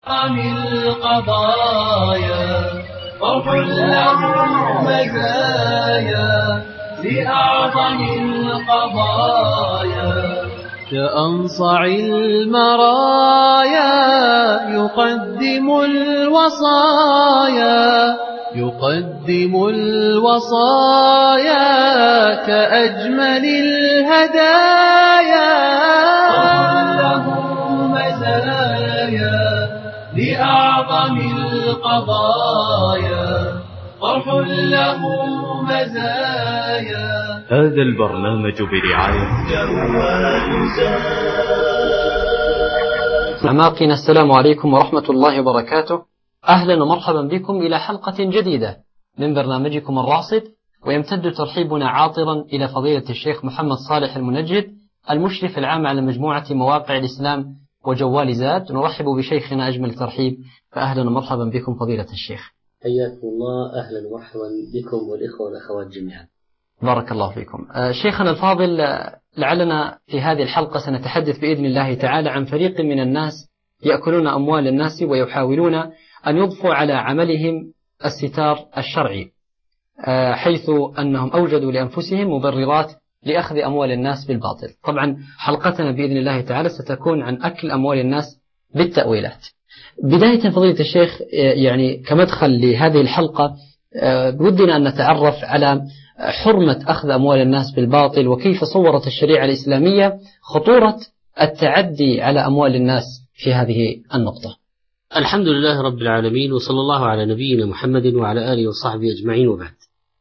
عن القضايا فرح له مزايا لأعظم القضايا كأنصع المرايا يقدم الوصايا كأجمل الهدايا له مزايا لأعظم القضايا فرح له مزايا. هذا البرنامج برعاية أعماقنا، السلام عليكم ورحمة الله وبركاته. أهلا ومرحبا بكم إلى حلقة جديدة من برنامجكم الراصد، ويمتد ترحيبنا عاطرا إلى فضيلة الشيخ محمد صالح المنجد، المشرف العام على مجموعة مواقع الإسلام وجوال زاد. نرحب بشيخنا أجمل ترحيب، فأهلا ومرحبا بكم فضيلة الشيخ. حياكم الله، أهلا ومرحبا بكم والإخوة والأخوات جميعا. بارك الله فيكم. شيخنا الفاضل، لعلنا في هذه الحلقة سنتحدث بإذن الله تعالى عن فريق من الناس يأكلون أموال الناس ويحاولون أن يضفوا على عملهم الستار الشرعي، حيث أنهم أوجدوا لأنفسهم مبررات لأخذ أموال الناس بالباطل. طبعا حلقتنا بإذن الله تعالى ستكون عن أكل أموال الناس بالتأويلات. بداية فضيلة الشيخ، يعني كمدخل لهذه الحلقة، بودنا أن نتعرف على حرمة أخذ أموال الناس بالباطل، وكيف صورت الشريعة الإسلامية خطورة التعدي على أموال الناس في هذه النقطة. الحمد لله رب العالمين، وصلى الله على نبينا محمد وعلى آله وصحبه أجمعين، وبعد.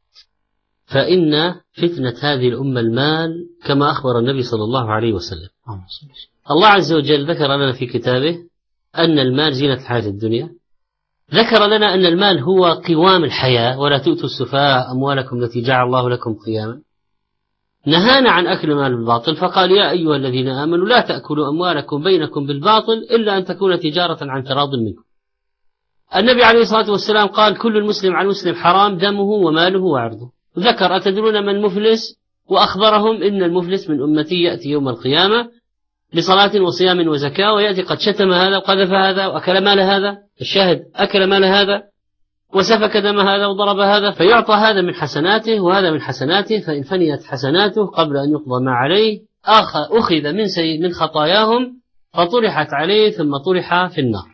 فإن فتنة هذه الأمة المال، كما أخبر النبي صلى الله عليه وسلم. الله عز وجل ذكر لنا في كتابه أن المال زينة الحياة الدنيا، ذكر لنا أن المال هو قوام الحياة، ولا تؤتوا السفهاء أموالكم التي جعل الله لكم قياما. نهانا عن أكل المال بالباطل، فقال يا أيها الذين آمنوا لا تأكلوا أموالكم بينكم بالباطل إلا أن تكون تجارة عن تراض منكم. النبي عليه الصلاة والسلام قال كل المسلم على المسلم حرام دمه وماله وعرضه. ذكر أتدرون من مفلس، وأخبرهم إن المفلس من أمتي يأتي يوم القيامة بصلاة وصيام وزكاة، ويأتي قد شتم هذا وقذف هذا وأكل مال هذا، الشاهد أكل مال هذا وسفك دم هذا وضرب هذا، فيعطى هذا من حسناته وهذا من حسناته، فإن فنيت حسناته قبل أن يقضى ما عليه أخذ من خطاياهم فطرحت عليه ثم طرح في النار.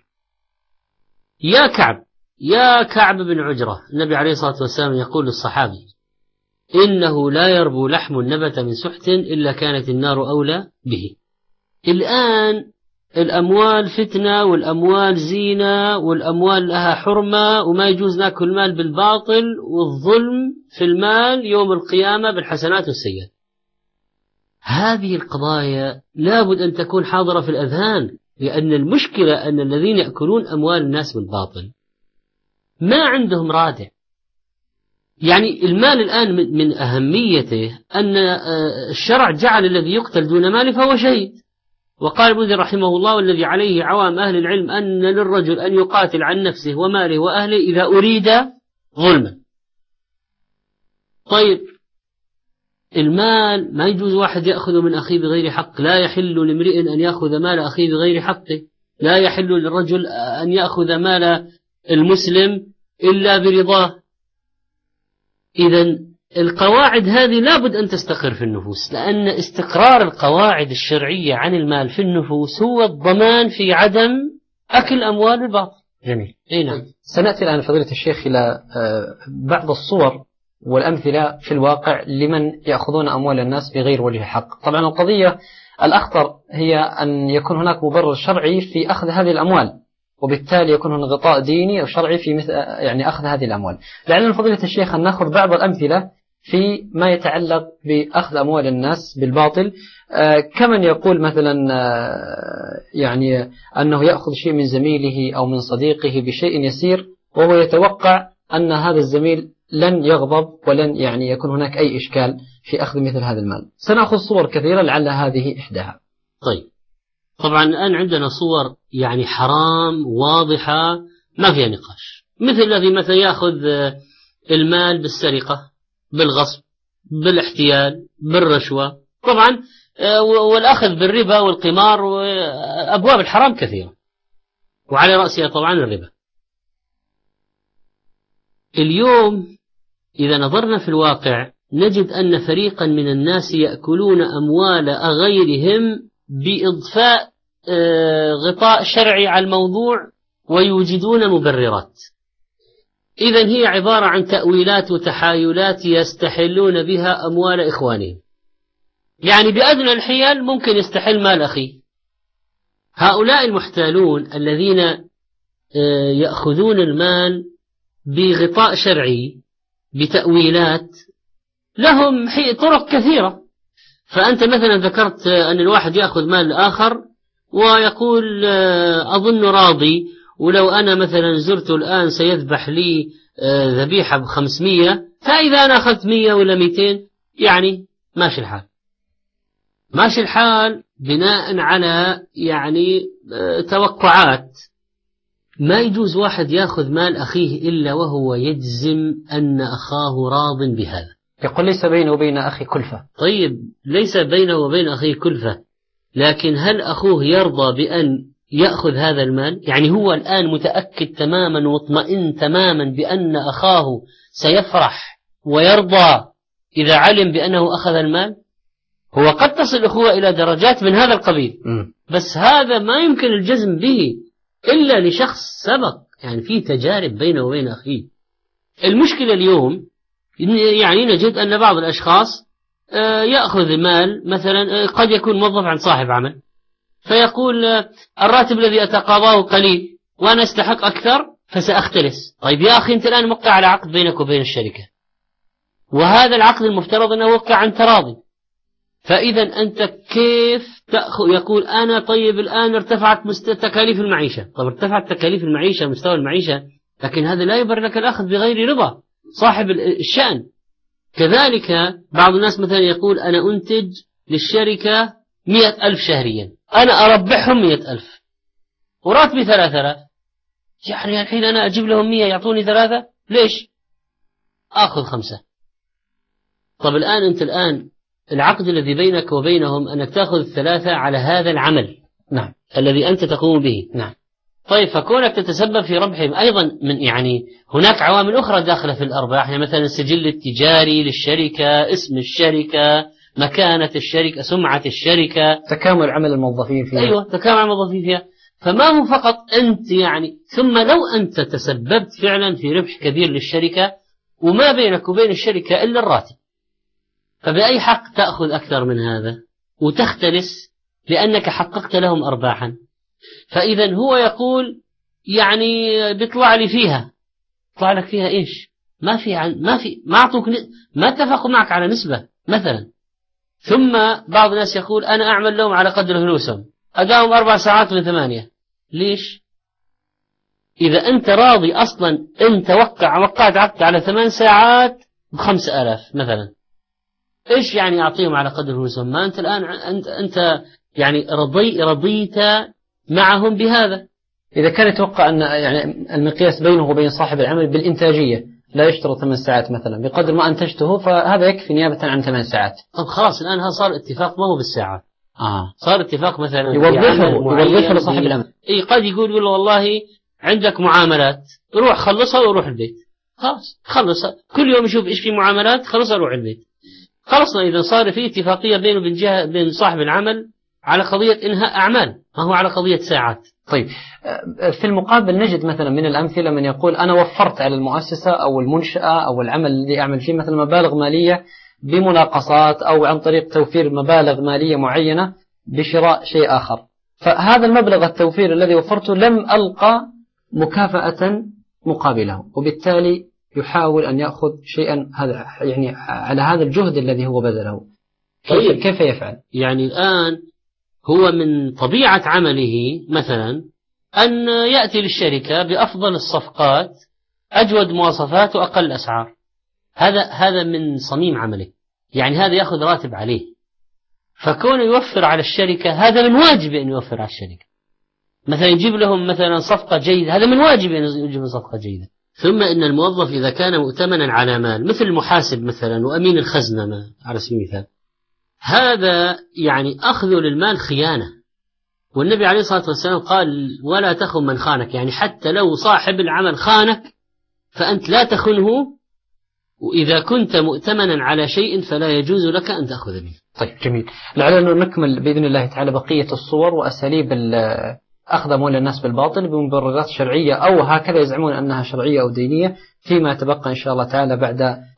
يا كعب بن عجرة، النبي عليه الصلاة والسلام يقول للصحابي إنه لا يربو لحم نبت من سحت إلا كانت النار أولى به. الآن الأموال فتنة، والأموال زينة، والأموال لها حرمة، وما يجوز ناكل مال بالباطل، والظلم في المال يوم القيامة بالحسنات والسيئات. هذه القضايا لابد أن تكون حاضرة في الأذهان، لأن المشكلة أن الذين يأكلون أموال الناس بالباطل ما عندهم رادع. يعني المال الآن من أهميته أن الشرع جعل الذي يقتل دون مال فهو شهيد، وقال ابن ذي رحمه الله والذي عليه عوام أهل العلم أن للرجل أن يقاتل عن نفسه وماله وأهله إذا أريد ظلما. طيب المال ما يجوز واحد يأخذ من أخيه بغير حق، لا يحل لامرئ أن يأخذ مال أخيه بغير حقه، لا يحل للرجل أن يأخذ مال المسلم إلا برضاه. إذن القواعد هذه لابد أن تستقر في النفوس، لأن استقرار القواعد الشرعية عن المال في النفوس هو الضمان في عدم أكل أموال الباطل. جميل. نعم. سنأتي الآن فضيلة الشيخ إلى بعض الصور والأمثلة في الواقع لمن يأخذون أموال الناس بغير وجه حق. طبعا القضية الأخطر هي أن يكون هناك مبرر شرعي في أخذ هذه الأموال، وبالتالي يكون هناك غطاء ديني أو شرعي في مثل يعني أخذ هذه الأموال. لعلنا فضيلة الشيخ أن نأخذ بعض الأمثلة في ما يتعلق بأخذ أموال الناس بالباطل، كمن يقول مثلا يعني أنه يأخذ شيء من زميله أو من صديقه بشيء يسير، وهو يتوقع أن هذا الزميل لن يغضب ولن يعني يكون هناك أي إشكال في أخذ مثل هذا المال. سنأخذ صور كثيرة لعل هذه إحداها. طيب طبعا الآن عندنا صور يعني حرام واضحة ما فيها نقاش، مثل الذي مثلا يأخذ المال بالسرقة، بالغصب، بالاحتيال، بالرشوة، طبعا والأخذ بالربا والقمار، وأبواب الحرام كثيرة. وعلى رأسها طبعا الربا. اليوم إذا نظرنا في الواقع نجد أن فريقا من الناس يأكلون أموال غيرهم بإضفاء غطاء شرعي على الموضوع ويوجدون مبررات. إذن هي عبارة عن تأويلات وتحايلات يستحلون بها أموال إخوانهم. يعني بأدنى الحيل ممكن يستحل مال أخيه. هؤلاء المحتالون الذين يأخذون المال بغطاء شرعي بتأويلات لهم طرق كثيرة. فأنت مثلا ذكرت أن الواحد يأخذ مال الآخر ويقول أظن راضي، ولو أنا مثلا زرت الآن سيذبح لي ذبيحة ب500، فإذا أنا أخذت 100 ولا 200 يعني ماشي الحال. ماشي الحال بناء على يعني توقعات. ما يجوز واحد يأخذ مال أخيه إلا وهو يجزم أن أخاه راض بهذا. يقول ليس بينه وبين أخي كلفة. طيب ليس بينه وبين أخيه كلفة، لكن هل أخوه يرضى بأن يأخذ هذا المال؟ يعني هو الآن متأكد تماما مطمئن تماما بأن أخاه سيفرح ويرضى إذا علم بأنه أخذ المال؟ هو قد تصل الأخوة إلى درجات من هذا القبيل، بس هذا ما يمكن الجزم به إلا لشخص سبق يعني في تجارب بينه وبين أخيه. المشكلة اليوم يعني نجد أن بعض الأشخاص يأخذ مال مثلا قد يكون موظف عند صاحب عمل، فيقول الراتب الذي أتقاضاه قليل وأنا أستحق أكثر فسأختلس. طيب يا أخي أنت الآن موقع على عقد بينك وبين الشركة، وهذا العقد المفترض أنه وقع عن تراضي، فإذا أنت كيف تأخذ؟ يقول أنا طيب الآن ارتفعت تكاليف المعيشة. طب ارتفعت تكاليف المعيشة مستوى المعيشة، لكن هذا لا يبرر لك الأخذ بغير رضا صاحب الشأن. كذلك بعض الناس مثلا يقول أنا أنتج للشركة 100,000 شهريا، أنا أربحهم 100,000 وراتبي 3000، يعني الحين أنا أجيب لهم 100 يعطوني 3، ليش؟ أخذ 5. طب الآن أنت الآن العقد الذي بينك وبينهم أنك تأخذ 3 على هذا العمل نعم الذي أنت تقوم به. نعم. طيب فكونك تتسبب في ربحهم أيضا من يعني هناك عوامل أخرى داخلة في الأرباح، يعني مثلا السجل التجاري للشركة، اسم الشركة، مكانة الشركة، سمعة الشركة، تكامل عمل الموظفين فيها. أيوة تكامل عمل الموظفين فيها. فما هو فقط أنت يعني، ثم لو أنت تسببت فعلا في ربح كبير للشركة وما بينك وبين الشركة إلا الراتب، فبأي حق تأخذ أكثر من هذا وتختلس لأنك حققت لهم أرباحا؟ فإذا هو يقول يعني بيطلع لي فيها، طلع لك فيها إيش؟ ما أعطوك ما اتفقوا معك على نسبة مثلا. ثم بعض الناس يقول أنا أعمل لهم على قدر فلوسهم، أداهم 4 ساعات من 8. ليش؟ إذا أنت راضي أصلا أنت وقعت عقد على 8 ساعات ب5,000 مثلا، إيش يعني أعطيهم على قدر فلوسهم؟ ما أنت الآن أنت يعني رضيت معهم بهذا. إذا كان يتوقع أن يعني المقياس بينه وبين صاحب العمل بالإنتاجية، لا يشترط 8 ساعات مثلا، بقدر ما أنتجته فهذا يكفي نيابة عن 8 ساعات. طب خلاص الآن هذا صار اتفاق ما هو بالساعات. صار اتفاق مثلا يوظفه لصاحب العمل. قد يقول والله عندك معاملات، روح خلصها وروح البيت. خلاص خلصها، كل يوم يشوف إيش في معاملات، خلصها روح البيت. خلصنا. إذا صار في اتفاقية بينه وبين صاحب العمل على قضية إنهاء أعمال، ما هو على قضية ساعات. طيب في المقابل نجد مثلا من الأمثلة من يقول أنا وفرت على المؤسسة أو المنشأة أو العمل الذي أعمل فيه مثلا مبالغ مالية بمناقصات أو عن طريق توفير مبالغ مالية معينة بشراء شيء آخر، فهذا المبلغ التوفير الذي وفرته لم ألقى مكافأة مقابله، وبالتالي يحاول أن يأخذ شيئا هذا يعني على هذا الجهد الذي هو بذله. كيف يفعل؟ يعني الآن هو من طبيعة عمله مثلا أن يأتي للشركة بأفضل الصفقات، أجود مواصفات وأقل أسعار. هذا من صميم عمله، يعني هذا يأخذ راتب عليه، فكونه يوفر على الشركة هذا من واجب أن يوفر على الشركة. مثلا يجيب لهم مثلا صفقة جيدة، هذا من واجب أن يجيب صفقة جيدة. ثم إن الموظف إذا كان مؤتمنا على مال مثل المحاسب مثلا وأمين الخزنة على سبيل المثال، هذا يعني أخذ للمال خيانة، والنبي عليه الصلاة والسلام قال ولا تخن من خانك، يعني حتى لو صاحب العمل خانك فأنت لا تخنه، وإذا كنت مؤتمنا على شيء فلا يجوز لك أن تأخذ منه. طيب جميل، لعلنا نكمل بإذن الله تعالى بقية الصور وأساليب أخذ أموال الناس بالباطل بمبررات شرعية أو هكذا يزعمون أنها شرعية أو دينية فيما تبقى إن شاء الله تعالى بعد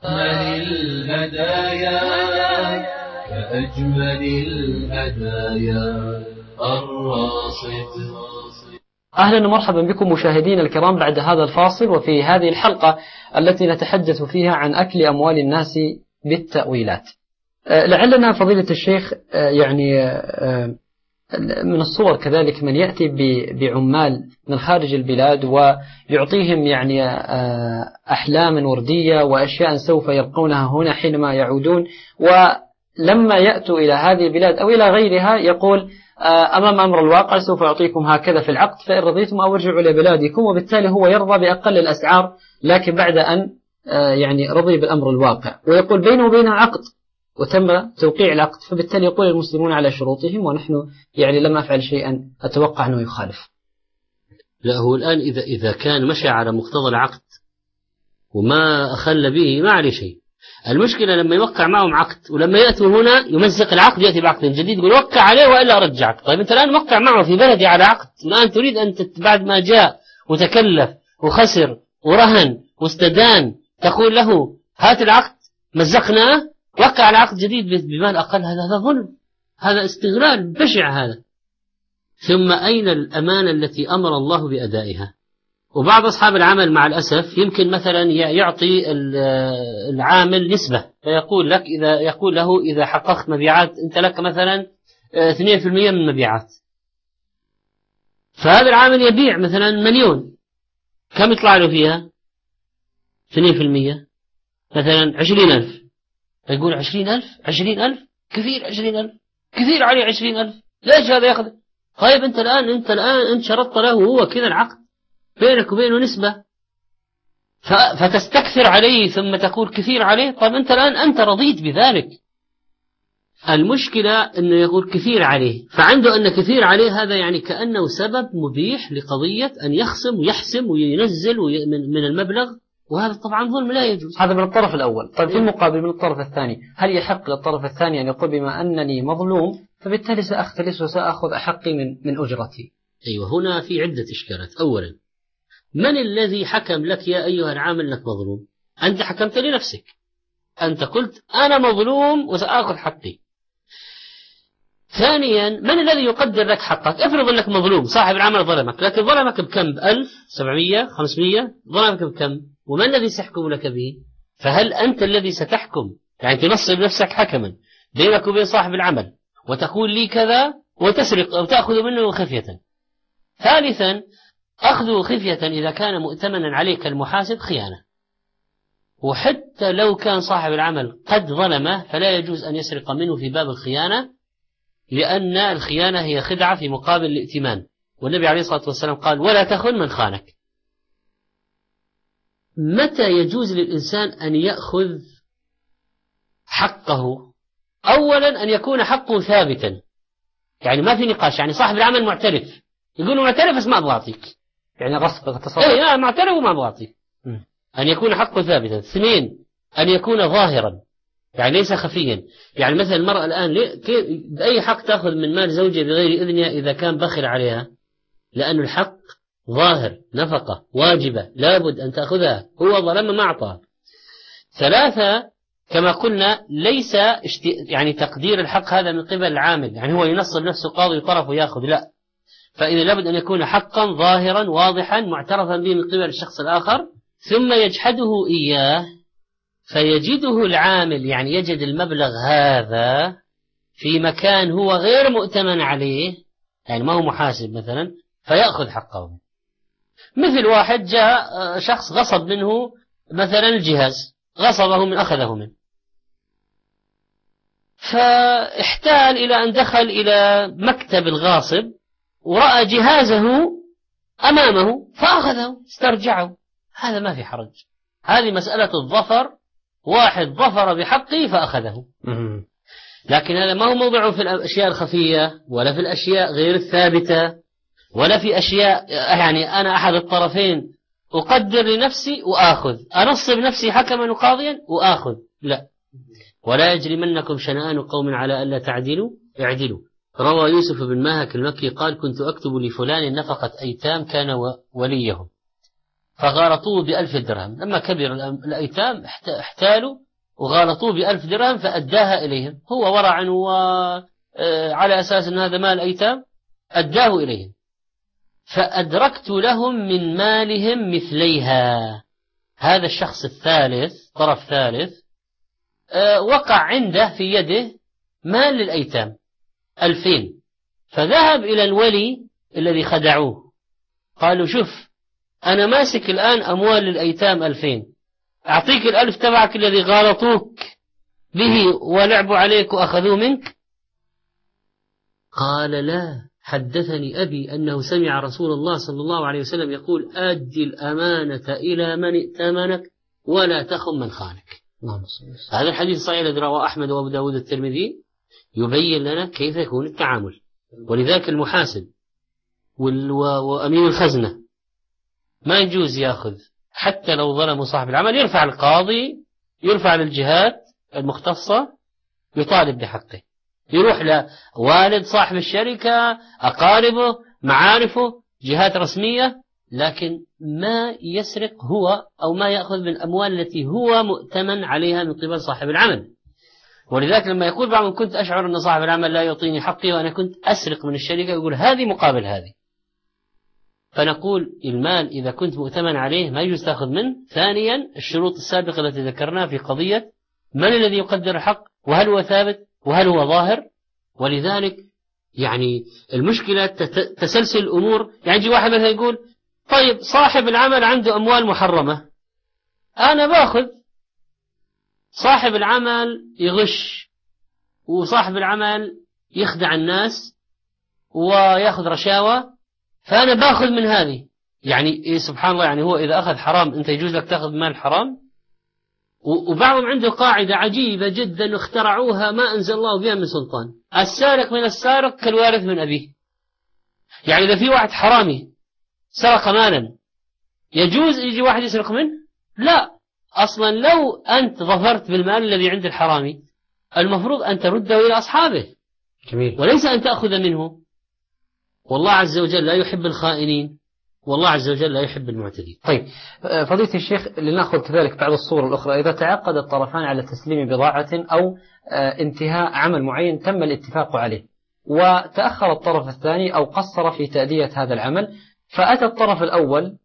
الهدايا كأجمل الهدايا الراصد. أهلا ومرحبا بكم مشاهدينا الكرام بعد هذا الفاصل وفي هذه الحلقة التي نتحدث فيها عن أكل أموال الناس بالتأويلات. لعلنا فضيلة الشيخ يعني من الصور كذلك من يأتي بعمال من خارج البلاد ويعطيهم يعني أحلام وردية وأشياء سوف يلقونها هنا حينما يعودون، ولما يأتوا إلى هذه البلاد أو إلى غيرها يقول أمام أمر الواقع سوف أعطيكم هكذا في العقد فإن رضيتم أو ارجعوا إلى بلادكم، وبالتالي هو يرضى بأقل الأسعار لكن بعد أن يعني رضي بالأمر الواقع، ويقول بينه وبينه عقد وتم توقيع العقد، فبالتالي يقول المسلمون على شروطهم ونحن يعني لم أفعل شيئا أتوقع أنه يخالف. لا، هو الآن إذا كان مشى على مقتضى العقد وما أخل به ما عليه شيء. المشكلة لما يوقع معهم عقد ولما يأتوا هنا يمزق العقد يأتي بعقد جديد يقول وقع عليه وإلا أرجعك. طيب أنت الآن موقع معه في بلدي على عقد، الآن تريد أن بعد ما جاء وتكلف وخسر ورهن واستدان تقول له هات العقد مزقناه وقع على عقد جديد بمال أقل؟ هذا ظلم، هذا استغلال بشع هذا. ثم أين الأمانة التي أمر الله بأدائها؟ وبعض أصحاب العمل مع الأسف يمكن مثلا يعطي العامل نسبة فيقول لك يقول له إذا حققت مبيعات أنت لك مثلا 2% من المبيعات، فهذا العامل يبيع مثلا 1,000,000 كم يطلع له فيها 2% مثلا 20,000، فيقول 20,000 كثير، 20,000 كثير عليه 20,000 ليش هذا يأخذ؟ طيب أنت الآن شرطت له هو كذا العقد بينك وبينه نسبة فتستكثر عليه ثم تقول كثير عليه. طيب أنت الآن أنت رضيت بذلك. المشكلة أنه يقول كثير عليه، فعنده أن كثير عليه هذا يعني كأنه سبب مبيح لقضية أن يخصم ويحسم وينزل من المبلغ، وهذا طبعا ظلم لا يجوز. هذا من الطرف الأول. طيب في المقابل من الطرف الثاني هل يحق للطرف الثاني أن يقول بما أنني مظلوم فبالتالي سأختلس وسأخذ أحقي من أجرتي؟ أيوة، هنا في عدة إشكالات. أولا، من الذي حكم لك يا أيها العامل أنك مظلوم؟ أنت حكمت لنفسك، أنت قلت أنا مظلوم وسأخذ حقي. ثانيا، من الذي يقدر لك حقك؟ افرض أنك مظلوم، صاحب العمل ظلمك، لكن ظلمك بكم؟ 1000 700 500 ظلمك بكم؟ ومن الذي سيحكم لك به؟ فهل أنت الذي ستحكم يعني تنصب نفسك حكما بينك وبين صاحب العمل وتقول لي كذا وتسرق أو تأخذ منه خفية؟ ثالثا، أخذه خفية إذا كان مؤتمنا عليك المحاسب خيانة، وحتى لو كان صاحب العمل قد ظلمه فلا يجوز أن يسرق منه في باب الخيانة، لأن الخيانة هي خدعة في مقابل الائتمان، والنبي عليه الصلاة والسلام قال ولا تخن من خانك. متى يجوز للإنسان أن يأخذ حقه؟ أولا أن يكون حقه ثابتا، يعني ما في نقاش، يعني صاحب العمل معترف يقول معترف بس ما أبغى أعطيك، يعني غصب اغتصاب. إيه معترف وما أبغى أعطيك. أن يكون حقه ثابتا. اثنين، أن يكون ظاهرا يعني ليس خفيا، يعني مثلا المرأة الآن بأي حق تأخذ من مال زوجها بغير إذنها إذا كان بخل عليها؟ لأن الحق ظاهر، نفقة واجبة لابد أن تأخذها، هو ظلم ما أعطاه. ثلاثة، كما قلنا ليس يعني تقدير الحق هذا من قبل العامل، يعني هو ينصب نفسه قاضي طرف ويأخذ، لا، فإذا لابد أن يكون حقا ظاهرا واضحا معترفا به من قبل الشخص الآخر، ثم يجحده إياه فيجده العامل، يعني يجد المبلغ هذا في مكان هو غير مؤتمن عليه، يعني ما هو محاسب مثلا، فيأخذ حقه. مثل واحد جاء شخص غصب منه مثلا الجهاز، غصبه من أخذه منه، فاحتال إلى أن دخل إلى مكتب الغاصب ورأى جهازه أمامه فأخذه استرجعه، هذا ما في حرج، هذه مسألة الظفر، واحد ظفر بحقه فأخذه. لكن هذا ما هو موضوعه في الأشياء الخفية ولا في الأشياء غير الثابتة ولا في أشياء، يعني أنا أحد الطرفين أقدر لنفسي وآخذ، أنصب نفسي حكما وقاضيا وآخذ، لا. ولا يجرمنكم شنآن قوم على ألا تعدلوا اعدلوا. روى يوسف بن ماهك المكي قال: كنت أكتب لفلان نفقة أيتام كان وليهم، فغالطوه ب1000 درهم. لما كبر الأيتام احتالوا وغالطوه ب1000 درهم فأداها إليهم، هو ورع وعلى أساس أن هذا مال أيتام أداه إليهم، فأدركت لهم من مالهم مثليها. هذا الشخص الثالث، طرف ثالث، وقع عنده في يده مال للأيتام 2000، فذهب إلى الولي الذي خدعوه، قالوا: شوف، أنا ماسك الآن أموال للأيتام 2000، أعطيك 1000 تبعك الذي غالطوك به ولعبوا عليك وأخذوه منك. قال: لا، حدثني أبي أنه سمع رسول الله صلى الله عليه وسلم يقول: أدي الأمانة إلى من ائتمنك ولا تخن من خانك. هذا الحديث صحيح الذي رواه أحمد وأبو داود الترمذي يبين لنا كيف يكون التعامل. ولذلك المحاسب وأمين الخزنة ما يجوز يأخذ، حتى لو ظلموا صاحب العمل يرفع القاضي، يرفع للجهات المختصة، يطالب بحقه، يروح لوالد صاحب الشركة، أقاربه، معارفه، جهات رسمية، لكن ما يسرق هو أو ما يأخذ من الأموال التي هو مؤتمن عليها من قبل صاحب العمل. ولذلك لما يقول بعضهم: كنت أشعر أن صاحب العمل لا يعطيني حقي وأنا كنت أسرق من الشركة، يقول: هذه مقابل هذه. فنقول: المال إذا كنت مؤتمن عليه ما يجوز تأخذ منه. ثانيا، الشروط السابقة التي ذكرناها في قضية من الذي يقدر الحق، وهل هو ثابت وهل هو ظاهر. ولذلك يعني المشكلة تسلسل الأمور. يعني يجي واحد مثلا يقول: طيب، صاحب العمل عنده أموال محرمة، أنا باخذ. صاحب العمل يغش، وصاحب العمل يخدع الناس ويأخذ رشاوى، فأنا باخذ من هذه. يعني سبحان الله، يعني هو إذا أخذ حرام أنت يجوز لك تأخذ مال حرام. وبعضهم عنده قاعدة عجيبة جدا اخترعوها ما أنزل الله بها من سلطان: السارق من السارق كالوارث من أبيه. يعني إذا في واحد حرامي سرق مالا يجوز يجي واحد يسرق منه؟ لا، أصلا لو أنت ظفرت بالمال الذي عند الحرامي المفروض أن ترده إلى أصحابه. جميل. وليس أن تأخذ منه. والله عز وجل لا يحب الخائنين، والله عز وجل لا يحب المعتدين. طيب، فضيلة الشيخ، لنأخذ كذلك بعض الصور الأخرى. إذا تعاقد الطرفان على تسليم بضاعة أو انتهاء عمل معين تم الاتفاق عليه، وتأخر الطرف الثاني أو قصر في تأدية هذا العمل، فأتى الطرف الأول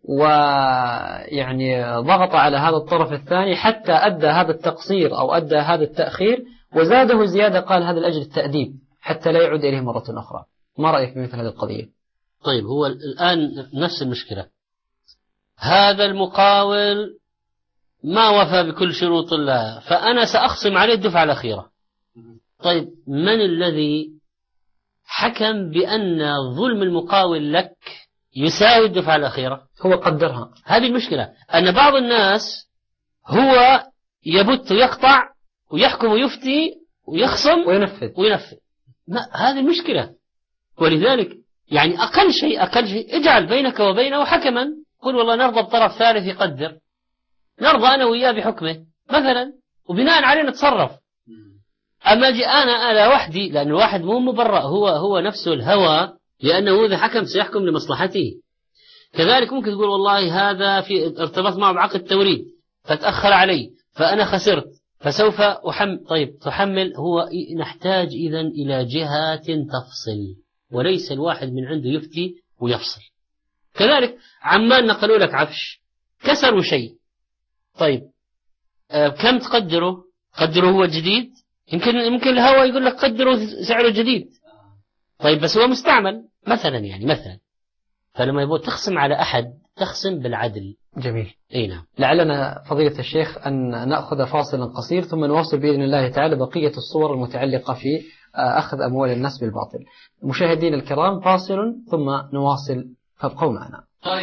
ويعني ضغط على هذا الطرف الثاني حتى أدى هذا التقصير أو أدى هذا التأخير وزاده زيادة، قال هذا لأجل التأديب حتى لا يعود إليه مرة أخرى. ما رأيك في مثل هذه القضية؟ طيب، هو الآن نفس المشكلة. هذا المقاول ما وفى بكل شروط الله، فأنا سأخصم عليه الدفعة الأخيرة. طيب، من الذي حكم بأن ظلم المقاول لك يساوي الدفعة الأخيرة؟ هو قدرها. هذه المشكلة، أن بعض الناس هو يبت ويقطع ويحكم ويفتي ويخصم وينفذ. هذه المشكلة. ولذلك يعني أقل شيء اجعل بينك وبينه حكما، قل والله نرضى بطرف ثالث يقدر، نرضى أنا وإياه بحكمه مثلا، وبناء عليه نتصرف. أما أجي أنا وحدي، لأن الواحد مو مبرأ، هو نفسه الهوى، لأنه إذا حكم سيحكم لمصلحته. كذلك ممكن تقول والله هذا في ارتبط معه بعقد توريد فتأخر علي فأنا خسرت فسوف طيب تحمل. هو نحتاج إذن إلى جهات تفصل، وليس الواحد من عنده يفتي ويفصل. كذلك عمان نقلوا لك عفش كسروا شيء، طيب كم تقدره؟ قدره هو جديد، يمكن الهوى يقول لك قدره سعره جديد، طيب بس هو مستعمل مثلا. فلما يبغى تخصم على أحد تخصم بالعدل. جميل. أي نعم. لعلنا فضيلة الشيخ أن نأخذ فاصلا قصير ثم نواصل بإذن الله تعالى بقية الصور المتعلقة في أخذ أموال الناس بالباطل. مشاهدين الكرام، فاصل ثم نواصل، فابقوا معنا.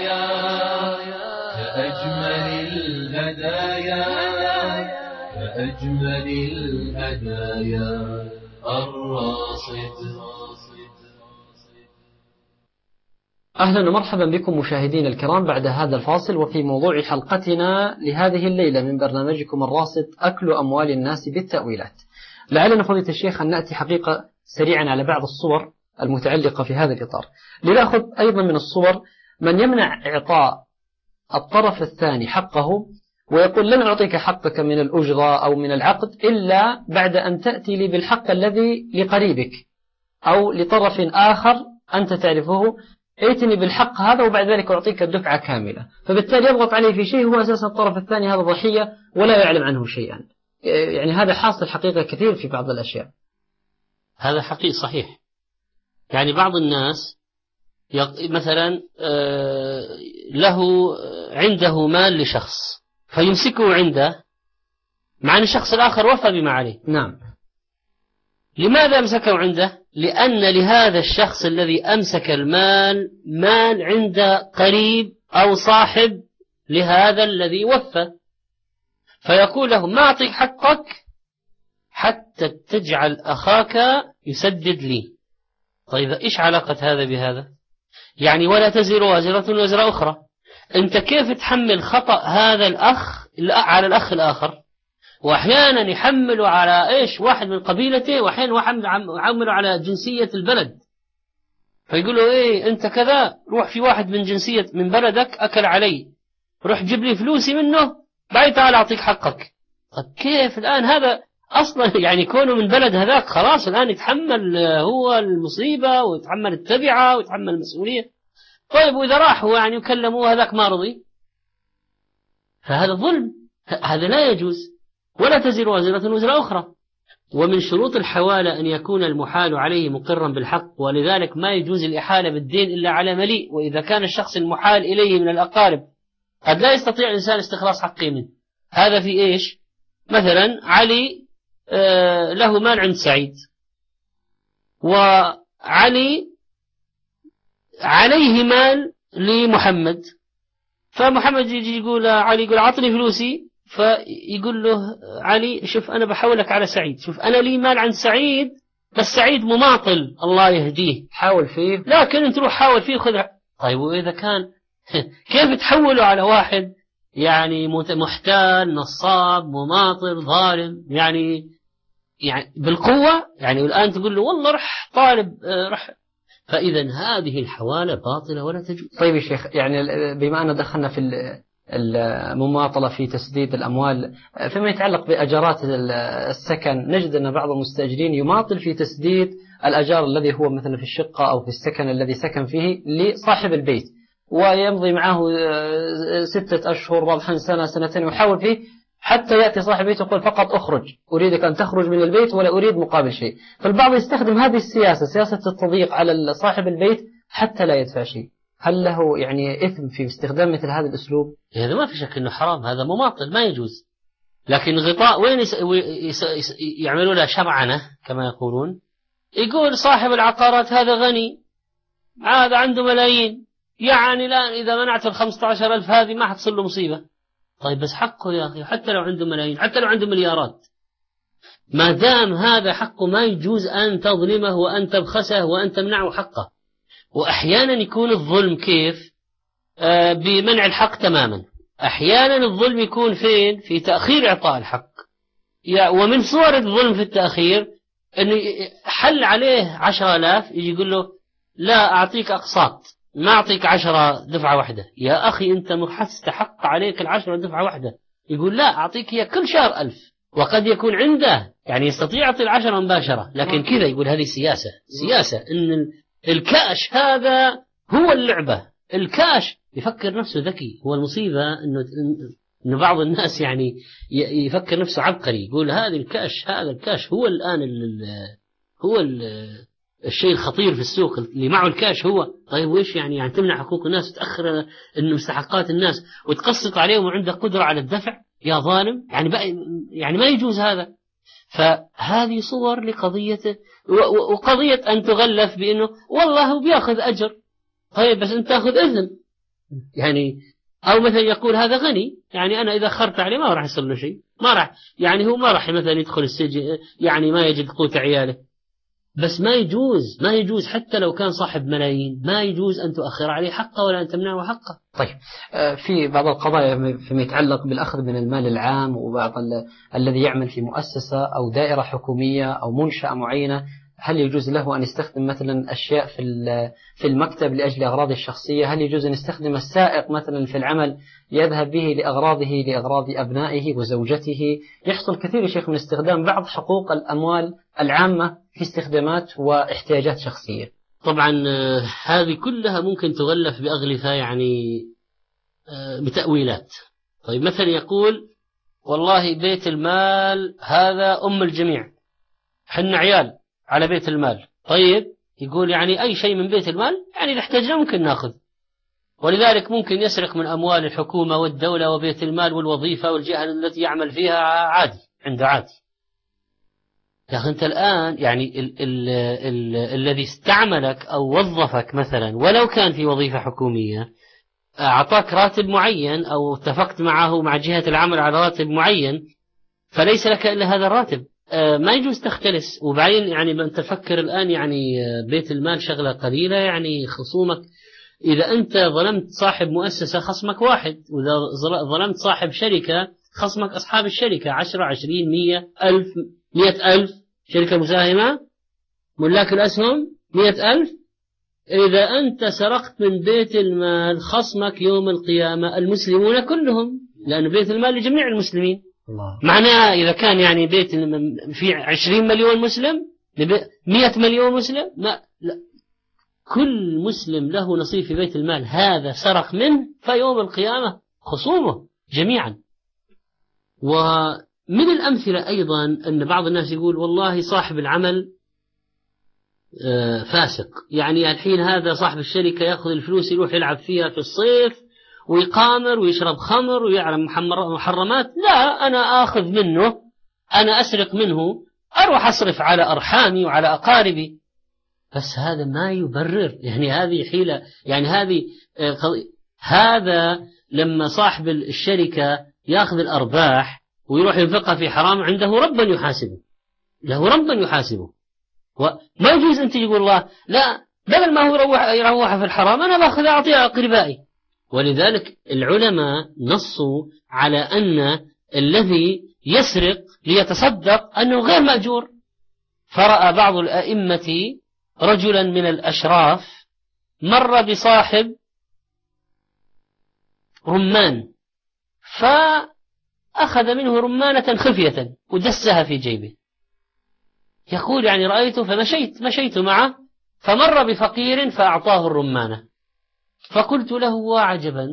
كأجمل الهدايا الراصد. أهلا ومرحبا بكم مشاهدين الكرام بعد هذا الفاصل، وفي موضوع حلقتنا لهذه الليلة من برنامجكم الراصد، أكل أموال الناس بالتأويلات. لعلنا فضيلة الشيخ أن نأتي حقيقة سريعا على بعض الصور المتعلقة في هذا الإطار، لنأخذ أيضا من الصور من يمنع إعطاء الطرف الثاني حقه ويقول لن أعطيك حقك من الأجرة أو من العقد إلا بعد أن تأتي لي بالحق الذي لقريبك أو لطرف آخر أنت تعرفه، ائتني بالحق هذا وبعد ذلك أعطيك الدفعة كاملة. فبالتالي يضغط عليه في شيء هو أساسا الطرف الثاني هذا ضحية ولا يعلم عنه شيئا. يعني هذا حاصل حقيقة كثير في بعض الأشياء. هذا حقيقي صحيح. يعني بعض الناس مثلا عنده مال لشخص فيمسكه عنده مع أن الشخص الآخر وفى بما عليه. نعم. لماذا أمسكه عنده؟ لأن لهذا الشخص الذي أمسك المال مال عند قريب أو صاحب لهذا الذي وفى، فيقول له ما أعطيك حقك حتى تجعل أخاك يسدد لي. طيب إيش علاقة هذا بهذا؟ يعني ولا تزر وازرة وزر أخرى. أنت كيف تحمل خطأ هذا الأخ على الأخ الآخر؟ وأحيانا يحملوا على واحد من قبيلته، وأحيانا يحملوا على جنسية البلد، فيقولوا أنت كذا، روح في واحد من جنسية من بلدك أكل علي، روح جيب لي فلوسي منه بعد تعال أعطيك حقك. طيب كيف الآن هذا أصلا يعني كونه من بلد هذاك خلاص الآن يتحمل هو المصيبة ويتحمل التبعة ويتحمل المسؤولية. طيب وإذا راحوا يعني وكلموه هذاك ما رضي، فهذا ظلم، هذا لا يجوز. ولا تزر وازرة وزر أخرى. ومن شروط الحوالة أن يكون المحال عليه مقرا بالحق، ولذلك ما يجوز الإحالة بالدين إلا على مليء. وإذا كان الشخص المحال إليه من الأقارب قد لا يستطيع الإنسان استخلاص حقه منه، هذا في مثلا علي له مال عند سعيد، وعلي عليه مال لمحمد، فمحمد يجي يقول علي يقول عطني فلوسي، فيقول له علي شوف أنا بحولك على سعيد، شوف أنا لي مال عند سعيد بس سعيد مماطل الله يهديه، حاول فيه، لكن أنت روح حاول فيه خذ. طيب وإذا كان كيف تحوله على واحد يعني محتال نصاب مماطل ظالم يعني بالقوة؟ يعني الآن تقول له والله رح طالب رح. فإذا هذه الحوالة باطلة ولا تجوز. طيب يا شيخ، يعني بما أن دخلنا في المماطلة في تسديد الأموال فيما يتعلق بأجارات السكن، نجد أن بعض المستأجرين يماطل في تسديد الأجار الذي هو مثلا في الشقة أو في السكن الذي سكن فيه لصاحب البيت، ويمضي معه 6 أشهر بعض سنة سنتين ويحاول فيه حتى يأتي صاحب البيت يقول فقط أخرج، أريدك أن تخرج من البيت ولا أريد مقابل شيء. فالبعض يستخدم هذه السياسة، سياسة التضييق على صاحب البيت حتى لا يدفع شيء. هل له يعني إثم في استخدام مثل هذا الأسلوب؟ هذا ما في شك أنه حرام، هذا مماطل ما يجوز. لكن غطاء وين يعملوا له شمعنة كما يقولون، يقول صاحب العقارات هذا غني، هذا عنده ملايين، يعني الآن إذا منعت 15,000 هذه ما حتصل له مصيبة. طيب بس حقه يا أخي، حتى لو عنده ملايين، حتى لو عنده مليارات، ما دام هذا حقه ما يجوز أن تظلمه وأن تبخسه وأن تمنعه حقه. وأحيانا يكون الظلم كيف؟ بمنع الحق تماما. أحيانا الظلم يكون فين؟ في تأخير إعطاء الحق. ومن صور الظلم في التأخير أنه حل عليه 10,000 يجي يقول له لا أعطيك أقساط، ما أعطيك 10 دفعة واحدة. يا أخي أنت مستحق عليك 10 دفعة واحدة، يقول لا أعطيك هي كل شهر 1000. وقد يكون عنده يعني يستطيع يعطي 10 مباشرة، لكن كذا يقول هذه سياسة إن الكاش هذا هو اللعبة. الكاش يفكر نفسه ذكي. هو المصيبة إنه بعض الناس يعني يفكر نفسه عبقري، يقول هذا الكاش هو الآن الشيء الخطير في السوق اللي معه الكاش هو. طيب وإيش يعني تمنع حقوق الناس وتأخر إن مستحقات الناس وتقسط عليهم وعندك قدرة على الدفع يا ظالم؟ يعني ما يجوز هذا. فهذه صور لقضية، وقضية أن تغلف بأنه والله هو بيأخذ أجر. طيب بس أنت تأخذ إثم يعني. أو مثلا يقول هذا غني، يعني أنا إذا أخرت عليه ما راح يصير له شيء، ما راح يعني هو ما راح مثلا يدخل السجن، يعني ما يجد قوت عياله. بس ما يجوز حتى لو كان صاحب ملايين، ما يجوز أن تؤخر عليه حقه ولا أن تمنعه حقه. طيب، في بعض القضايا فيما يتعلق بالأخذ من المال العام، وبعض الذي يعمل في مؤسسة أو دائرة حكومية أو منشأة معينة، هل يجوز له أن يستخدم مثلا أشياء في المكتب لأجل أغراضه الشخصية؟ هل يجوز أن يستخدم السائق مثلا في العمل يذهب به لأغراض أبنائه وزوجته؟ يحصل كثير يا شيخ من استخدام بعض حقوق الأموال العامة في استخدامات واحتياجات شخصية. طبعا هذه كلها ممكن تغلف بأغلفة، يعني بتأويلات. طيب مثلا يقول والله بيت المال هذا أم الجميع، حنا عيال على بيت المال. طيب يقول يعني أي شيء من بيت المال يعني نحتاجنا ممكن نأخذ، ولذلك ممكن يسرق من أموال الحكومة والدولة وبيت المال والوظيفة والجهة التي يعمل فيها عادي، عنده عادي. يا أخي أنت الآن يعني الذي استعملك أو وظفك مثلا ولو كان في وظيفة حكومية أعطاك راتب معين أو اتفقت معه مع جهة العمل على راتب معين، فليس لك إلا هذا الراتب. ما يجوز تختلس. وبعدين يعني من تفكر الآن يعني بيت المال شغلة قليلة، يعني خصومك إذا أنت ظلمت صاحب مؤسسة خصمك واحد، وإذا ظلمت صاحب شركة خصمك أصحاب الشركة 10 20 100 ألف 100 ألف، شركة مساهمة ملاك الأسهم 100 ألف. إذا أنت سرقت من بيت المال خصمك يوم القيامة المسلمون كلهم، لأن بيت المال لجميع المسلمين. معناه إذا كان يعني بيت في 20 مليون مسلم 100 مليون مسلم، لا كل مسلم له نصيب في بيت المال، هذا سرق منه فيوم القيامة خصومه جميعا. ومن الأمثلة أيضا أن بعض الناس يقول والله صاحب العمل فاسق، يعني الحين هذا صاحب الشركة يأخذ الفلوس يروح يلعب فيها في الصيف ويقامر ويشرب خمر ويعلم محرمات، لا أنا آخذ منه، أنا أسرق منه، أروح أصرف على أرحامي وعلى أقاربي. بس هذا ما يبرر، يعني هذه حيلة، يعني هذا لما صاحب الشركة يأخذ الأرباح ويروح ينفقها في حرام عنده ربا يحاسبه، له ربا يحاسبه. وما يجوز أن تقول الله لا، بدل ما هو يروح في الحرام أنا باخذ أعطيها أقربائي. ولذلك العلماء نصوا على أن الذي يسرق ليتصدق أنه غير مأجور. فرأى بعض الأئمة رجلا من الأشراف مر بصاحب رمان فأخذ منه رمانة خفية ودسها في جيبه. يقول يعني رأيته فمشيت معه فمر بفقير فأعطاه الرمانة، فقلت له وعجبا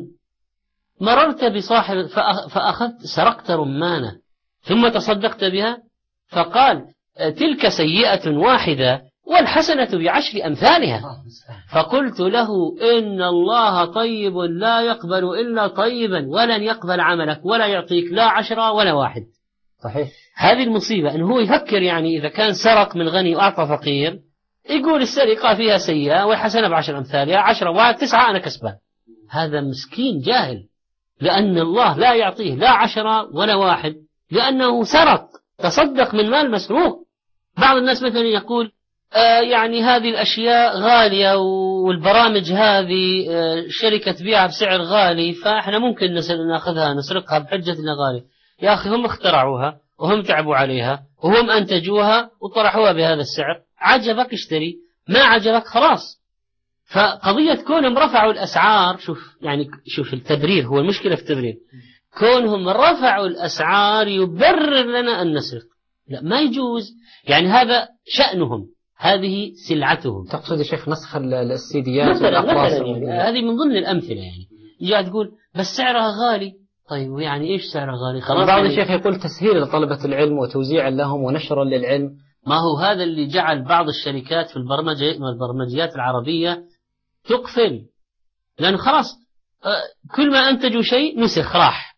مررت بصاحب فأخذت سرقت رمانة ثم تصدقت بها؟ فقال تلك سيئة واحدة والحسنة ب10 أمثالها. فقلت له إن الله طيب لا يقبل إلا طيبا، ولن يقبل عملك ولا يعطيك لا 10 ولا 1. صحيح. هذه المصيبة أنه هو يفكر يعني إذا كان سرق من غني وأعطى فقير يقول السرقة فيها سيئة والحسنة ب10 أمثالها، 10 و 9 أنا كسبان. هذا مسكين جاهل، لأن الله لا يعطيه لا 10 ولا 1 لأنه سرق، تصدق من مال مسروق. بعض الناس مثلا يقول يعني هذه الأشياء غالية والبرامج هذه شركة تبيعها بسعر غالي فإحنا ممكن ناخذها نسرقها بحجة إنها غالية. يا أخي هم اخترعوها وهم تعبوا عليها وهم أنتجوها وطرحوها بهذا السعر، عجبك اشتري، ما عجبك خلاص. فقضية كونهم رفعوا الأسعار، شوف التبرير، هو المشكلة في التبرير. كونهم رفعوا الأسعار يبرر لنا أن نسرق، لا ما يجوز، يعني هذا شأنهم، هذه سلعتهم. تقصد يا شيخ نسخ السيديات مثلا يعني هذه من ضمن الأمثلة، يعني جاء تقول بس سعرها غالي. طيب يعني إيش سعرها غالي؟ خلاص. بعض يعني الشيخ يقول تسهيل لطلبة العلم وتوزيعا لهم ونشرا للعلم. ما هو هذا اللي جعل بعض الشركات في البرمجيات العربية تقفل، لأنه خلاص كل ما أنتجوا شيء نسخ راح،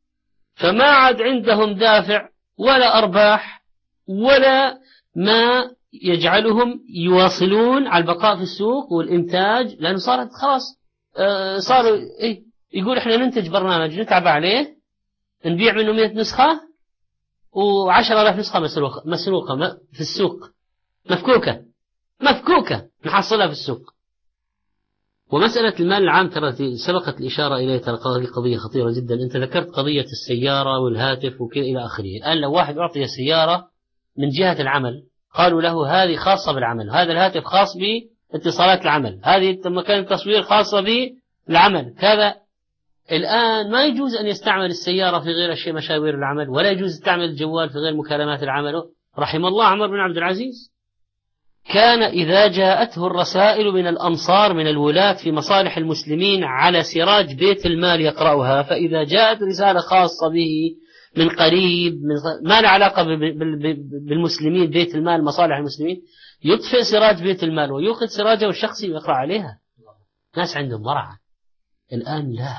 فما عاد عندهم دافع ولا أرباح ولا ما يجعلهم يواصلون على البقاء في السوق والإنتاج، لأنه صارت خلاص صاروا يقول إحنا ننتج برنامج نتعب عليه نبيع منه 100 نسخة و10,000 نسخة مسروقة في السوق مفكوكة، مفكوكة نحصلها في السوق. ومسألة المال العام ترى سبقت الإشارة إليه، ترى قضية خطيرة جدا. أنت ذكرت قضية السيارة والهاتف وكذا إلى آخره. الآن لو واحد أعطي سيارة من جهة العمل، قالوا له هذه خاصة بالعمل، هذا الهاتف خاص باتصالات العمل، هذه مكان التصوير خاصة بالعمل كذا، الآن ما يجوز أن يستعمل السيارة في غير أشياء مشاوير العمل، ولا يجوز يستعمل الجوال في غير مكالمات العمل. رحم الله عمر بن عبد العزيز، كان إذا جاءته الرسائل من الأمصار من الولاة في مصالح المسلمين على سراج بيت المال يقرأها، فإذا جاءت رسالة خاصة به من قريب ما له علاقة بالمسلمين بيت المال مصالح المسلمين، يطفئ سراج بيت المال ويوقد سراجه الشخصي ويقرأ عليها. ناس عندهم ورع. الآن لا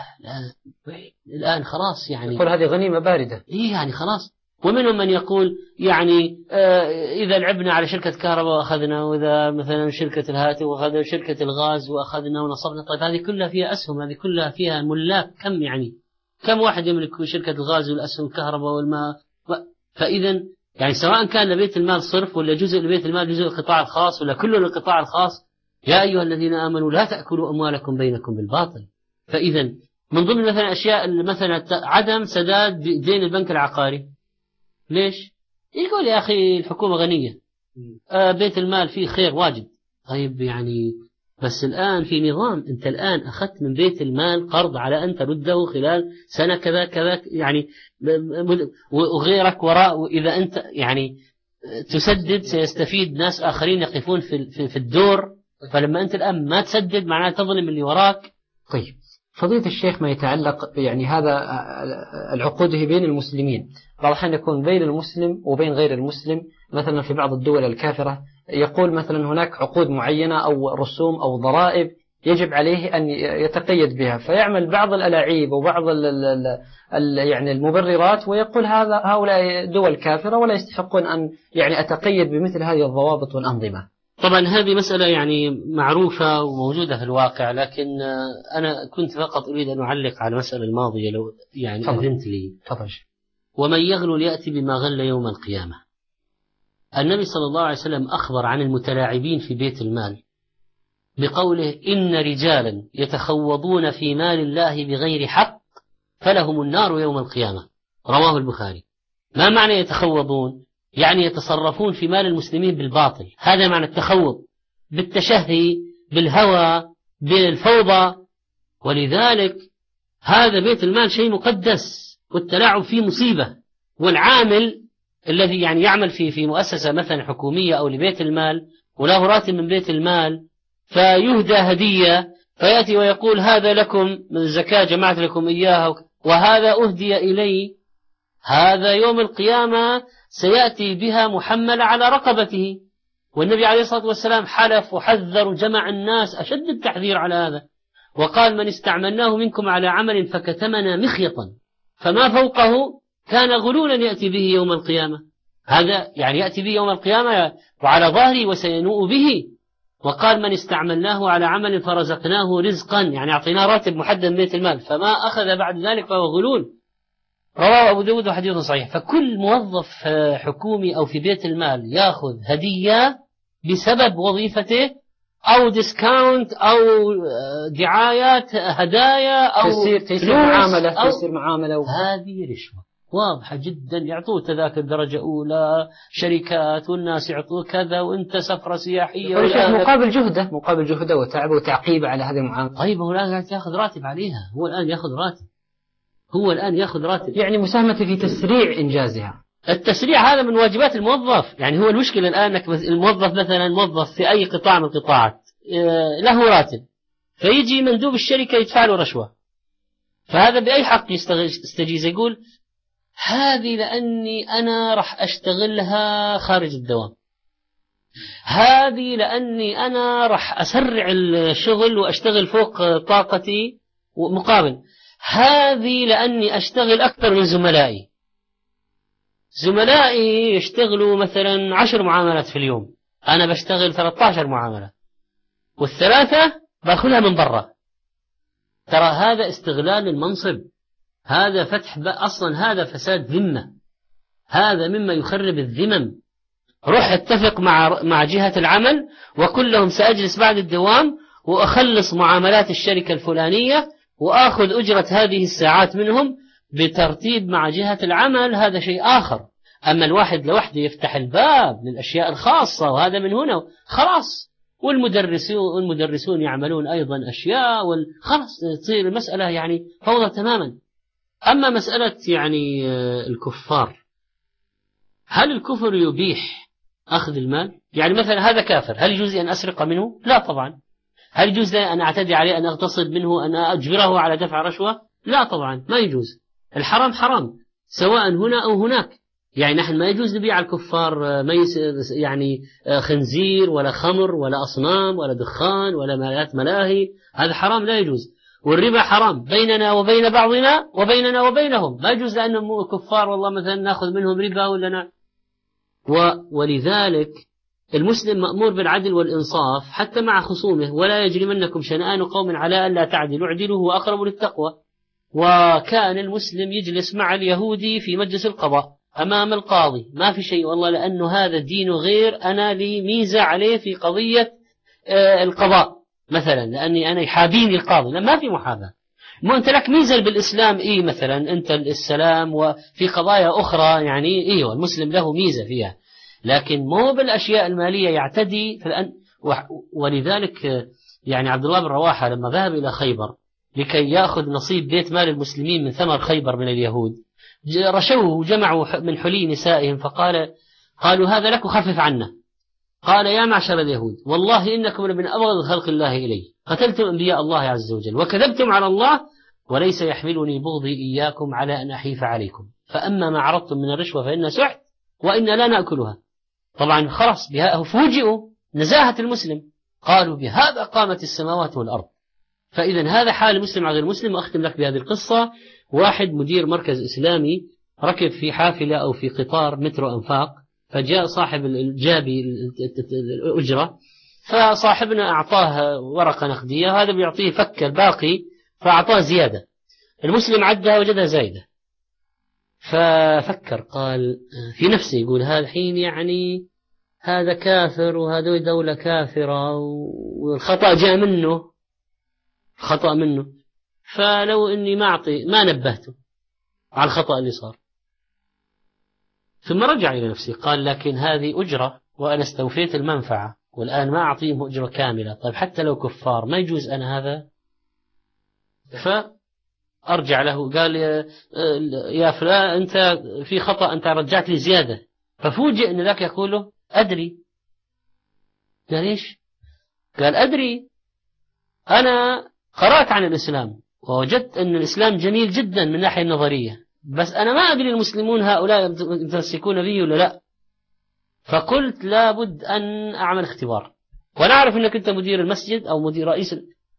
الآن خلاص يعني يقول هذه غنيمة باردة. إيه يعني خلاص. ومنهم من يقول يعني إذا لعبنا على شركة كهرباء وأخذنا، وإذا مثلا شركة الهاتف وأخذنا شركة الغاز وأخذنا ونصبنا. طيب هذه كلها فيها أسهم، هذه كلها فيها ملاك، كم يعني كم واحد يملك شركة الغاز والأسهم الكهرباء والماء؟ فإذا يعني سواء كان لبيت المال صرف ولا جزء لبيت المال، جزء القطاع الخاص ولا كله للقطاع الخاص، يا أيها الذين آمنوا لا تأكلوا أموالكم بينكم بالباطل. فإذا من ضمن مثلا أشياء مثلا عدم سداد دين البنك العقاري. ليش؟ يقول يا أخي الحكومة غنية، بيت المال فيه خير واجد. طيب يعني بس الآن في نظام، أنت الآن أخذت من بيت المال قرض على أن ترده خلال سنة كذا كذا يعني، وغيرك وراء، وإذا أنت يعني تسدد سيستفيد ناس آخرين يقفون في الدور، فلما أنت الآن ما تسدد معناه تظلم اللي وراك. طيب فضيلة الشيخ، ما يتعلق يعني هذا العقود هي بين المسلمين، بعض الأحيان يكون بين المسلم وبين غير المسلم. مثلا في بعض الدول الكافرة يقول مثلا هناك عقود معينة أو رسوم أو ضرائب يجب عليه أن يتقيد بها، فيعمل بعض الألاعيب وبعض يعني المبررات، ويقول هؤلاء دول كافرة ولا يستحقون أن يعني أتقيد بمثل هذه الضوابط والأنظمة. طبعا هذه مسألة يعني معروفة وموجودة في الواقع، لكن أنا كنت فقط أريد أن أعلق على المسألة الماضية لو يعني أذنت لي. تفضل. ومن يغل يأتي بما غل يوم القيامة. النبي صلى الله عليه وسلم أخبر عن المتلاعبين في بيت المال بقوله إن رجالا يتخوضون في مال الله بغير حق فلهم النار يوم القيامة، رواه البخاري. ما معنى يتخوضون؟ يعني يتصرفون في مال المسلمين بالباطل، هذا معنى التخوض، بالتشهي، بالهوى، بالفوضى. ولذلك هذا بيت المال شيء مقدس، والتلاعب فيه مصيبة. والعامل الذي يعني يعمل في مؤسسة مثلا حكومية أو لبيت المال وله راتب من بيت المال، فيهدى هدية فيأتي ويقول هذا لكم من الزكاة جمعت لكم إياها، وهذا أهدي إلي، هذا يوم القيامة سيأتي بها محملة على رقبته. والنبي عليه الصلاة والسلام حلف وحذر وجمع الناس أشد التحذير على هذا، وقال من استعملناه منكم على عمل فكتمنا مخيطا فما فوقه كان غلولا يأتي به يوم القيامة. هذا يعني يأتي به يوم القيامة وعلى ظهري وسينوء به. وقال من استعملناه على عمل فرزقناه رزقا، يعني أعطيناه راتب محدد من بيت المال، فما أخذ بعد ذلك فهو غلول. رواه أبو داود وحديث صحيح. فكل موظف حكومي أو في بيت المال يأخذ هدية بسبب وظيفته أو ديسكاونت أو دعايات هدايا أو تيسير معاملة هذه رشوة واضحة جدا. يعطوه تذاكر درجة أولى شركات، والناس يعطوه كذا، وانت سفرة سياحية مقابل جهده وتعب وتعقيب على هذه المعاملة. طيب هو الآن يأخذ راتب عليها، هو الآن يأخذ راتب يعني مساهمة في تسريع إنجازها. التسريع هذا من واجبات الموظف. يعني هو المشكلة الآن أنك الموظف مثلا موظف في أي قطاع من القطاعات له راتب، فيجي مندوب الشركة يدفع له رشوة، فهذا بأي حق يستجيز؟ يقول هذه لأني أنا راح أشتغلها خارج الدوام، هذه لأني أنا راح أسرع الشغل وأشتغل فوق طاقتي مقابل، هذه لأني أشتغل أكثر من زملائي يشتغلوا مثلا 10 معاملات في اليوم، أنا بشتغل 13 معاملة والثلاثة باخذها من برا. ترى هذا استغلال المنصب، هذا فتح أصلا، هذا فساد ذمة، هذا مما يخرب الذمم. روح اتفق مع جهة العمل وكلهم سأجلس بعد الدوام وأخلص معاملات الشركة الفلانية وأخذ أجرة هذه الساعات منهم بترتيب مع جهة العمل. هذا شيء آخر. أما الواحد لوحده يفتح الباب للأشياء الخاصة وهذا من هنا خلاص، والمدرسون يعملون أيضا أشياء خلاص تصير المسألة يعني فوضى تماما. أما مسألة يعني الكفار، هل الكفر يبيح أخذ المال؟ يعني مثلا هذا كافر، هل يجوز أن أسرق منه؟ لا طبعا. هل يجوز أن أعتدي عليه، أن أغتصب منه، أن أجبره على دفع رشوة؟ لا طبعا، ما يجوز. الحرام حرام سواء هنا أو هناك. يعني نحن ما يجوز نبيع الكفار يعني خنزير ولا خمر ولا أصنام ولا دخان ولا مالات ملاهي، هذا حرام لا يجوز. والربا حرام بيننا وبين بعضنا وبيننا وبينهم، ما يجوز لأنهم كفار والله مثلا نأخذ منهم ربا ولا ولذلك المسلم مأمور بالعدل والإنصاف حتى مع خصومه، ولا يجرمنكم شنآن قوم على ألا تعدلوا اعدلوا هو أقرب للتقوى. وكان المسلم يجلس مع اليهودي في مجلس القضاء أمام القاضي، ما في شيء والله لأنه هذا الدين غير، أنا لي ميزة عليه في قضية القضاء مثلا لأني أنا يحابيني القاضي. لا، ما في محاباة. ما أنت لك ميزة بالإسلام إيه مثلا أنت السلام، وفي قضايا أخرى يعني إيه المسلم له ميزة فيها، لكن مو بالأشياء المالية يعتدي ولذلك يعني عبد الله بن رواحة لما ذهب إلى خيبر لكي يأخذ نصيب بيت مال المسلمين من ثمر خيبر من اليهود، رشوه وجمعوا من حلي نسائهم قالوا هذا لك وخفف عنا. قال يا معشر اليهود والله إنكم من أبغض خلق الله إلي، قتلتم أنبياء الله عز وجل وكذبتم على الله، وليس يحملني بغضي إياكم على أن أحيف عليكم، فأما ما عرضتم من الرشوة فإن سحت وإن لا نأكلها. طبعا خلاص فوجئوا نزاهة المسلم، قالوا بهذا قامت السماوات والأرض. فإذا هذا حال المسلم على غير المسلم. وأختم لك بهذه القصة. واحد مدير مركز إسلامي ركب في حافلة أو في قطار مترو أنفاق، فجاء صاحب الجابي الأجرة، فصاحبنا أعطاه ورقة نقدية، هذا بيعطيه فك الباقي فأعطاه زيادة. المسلم عدها وجدها زايدة، ففكر قال في نفسه يقول هذا حين يعني هذا كافر وهذا دولة كافرة والخطأ جاء منه، خطأ منه، فلو إني ما نبهته على الخطأ اللي صار. ثم رجع إلى نفسه قال لكن هذه أجرة وأنا استوفيت المنفعة والآن ما أعطيهم أجرة كاملة، طيب حتى لو كفار ما يجوز أنا هذا. فأرجع له قال يا فلان أنت في خطأ، أنت رجعت لي زيادة. ففوجئ أن ذاك يقول له أدري. قال إيش؟ قال أدري، أنا قرأت عن الإسلام ووجدت أن الإسلام جميل جدا من ناحية النظرية، بس أنا ما أدري المسلمون هؤلاء يتمسكون به ولا لا، فقلت لابد أن أعمل اختبار، وأنا أعرف أنك أنت مدير المسجد أو مدير رئيس،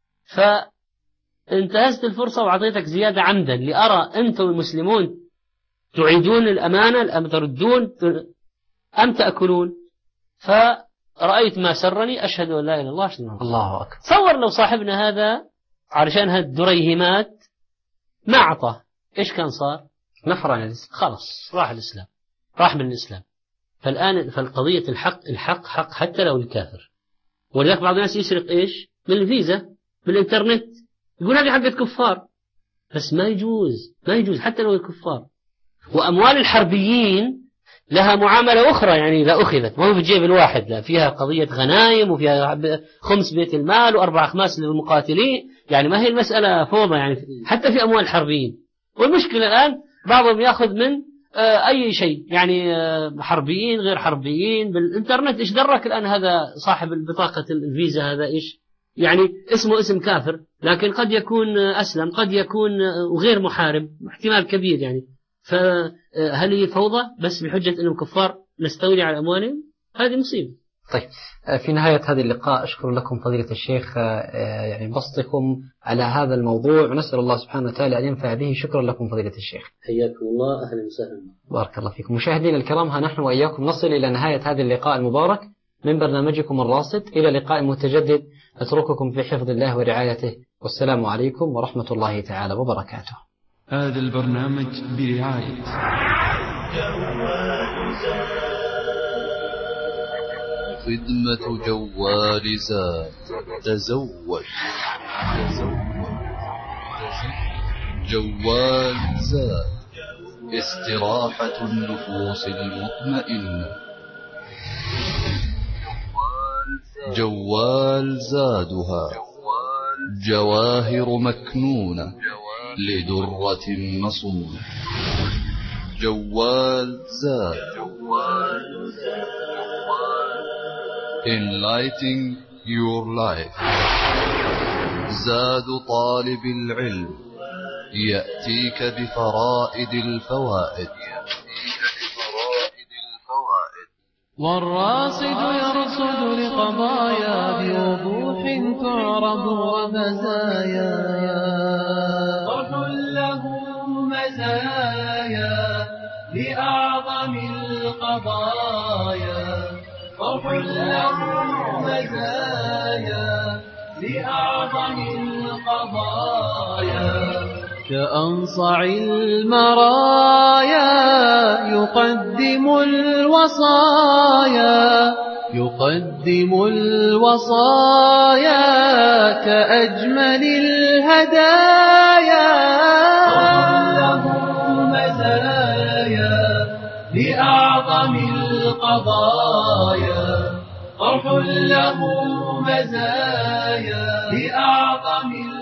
فانتهزت الفرصة وأعطيتك زيادة عمدا لأرى أنتم المسلمون تعيدون الأمانة أم تردون أم تأكلون. فرأيت ما سرني، أشهد أن لا إله إلا الله أشهد أن محمدا رسول الله. أكبر. تصور لو صاحبنا هذا علشان هالدريهمات ما أعطاه، إيش كان صار؟ نفر عن الإسلام، خلاص راح الإسلام، راح من الإسلام. فالآن فالقضية الحق حق حتى لو الكافر. ولذلك بعض الناس يسرق إيش؟ من الفيزا بالإنترنت، يقول هذه حقت كفار، بس ما يجوز حتى لو الكفار. وأموال الحربيين لها معاملة أخرى، يعني لا أخذت ما هو في جيب الواحد، لا فيها قضية غنايم وفيها خمس بيت المال وأربع أخماس للمقاتلين، يعني ما هي المسألة فوضى يعني حتى في أموال الحربيين. والمشكلة الآن بعضهم يأخذ من أي شيء، يعني حربيين غير حربيين بالإنترنت. إيش درك الآن هذا صاحب البطاقة الفيزا هذا إيش يعني اسمه اسم كافر، لكن قد يكون أسلم، قد يكون غير محارب، احتمال كبير يعني. فهل هي فوضى بس بحجة أنهم كفار نستولي على أموالهم؟ هذه مصيبة. طيب، في نهاية هذا اللقاء أشكر لكم فضيلة الشيخ يعني بسطكم على هذا الموضوع، ونسأل الله سبحانه وتعالى أن ينفع به. شكرا لكم فضيلة الشيخ. حياكم الله، أهلا وسهلا. بارك الله فيكم. مشاهدينا الكرام، ها نحن وإياكم نصل إلى نهاية هذا اللقاء المبارك من برنامجكم الراصد. إلى لقاء متجدد، أترككم في حفظ الله ورعايته، والسلام عليكم ورحمة الله تعالى وبركاته. هذا البرنامج برعاية خدمة جوال زاد. تزود جوال زاد، استراحة النفوس المطمئنة. جوال زادها جواهر مكنونة لدرة مصونة. جوال زاد. Enlightening your life. زاد طالب العلم يأتيك بفرائد الفوائد. والراصد يرصد لقضايا بوضوح تعرض ومزايا. فرح له مزايا لأعظم القضايا. فرح له مزايا لأعظم القضايا. كأنصع المرايا يقدم الوصايا كأجمل الهدايا. له مزايا لأعظم القضايا. فرح له مزايا لأعظم